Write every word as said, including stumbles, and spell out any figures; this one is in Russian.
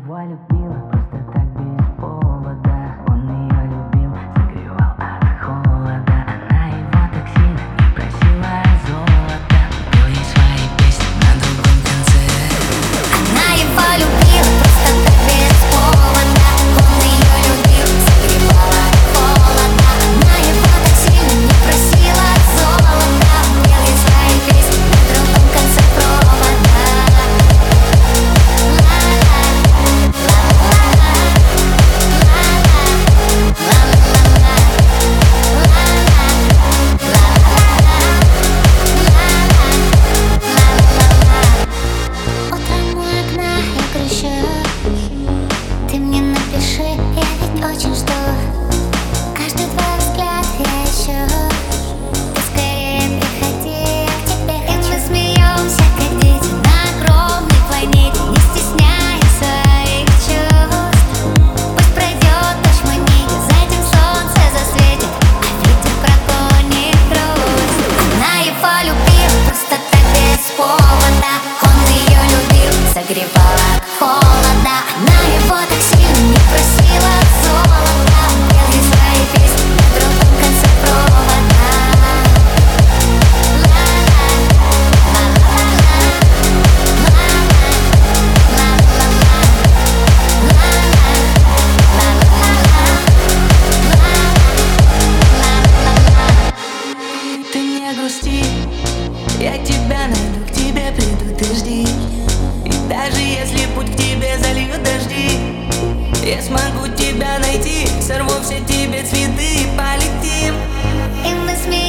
его любила просто так без повода. Он ее любил, согревал от холода. Она его так сильно не просила золота. Пел ей свои песни на другом конце. Она его любила просто так без повода. Он ее любил, согревал от холода. Она его так сильно не просила золота. Пел ей свои песни на другом конце провода. Ты мне напиши, я ведь очень жду. Каждый твой взгляд я ищу. Ты скорее приходи, я к тебе хочу. Мы смеемся, как дети на огромной планете, не стесняя своих чувств. Пусть пройдет дождь, мы не затем солнце засветит, а ветер прогонит грусть. Она его любила просто так без повода. Он ее любил, согревал от холода. Она его так сильно не просила золота. Пел ей свои песни на другом конце провода. Ты не грусти, я тебя найду, к тебе приду, ты жди. И даже если путь к тебе зальют дожди, я смогу тебя найти, сорву все тебе цветы и полетим. И мы смеемся.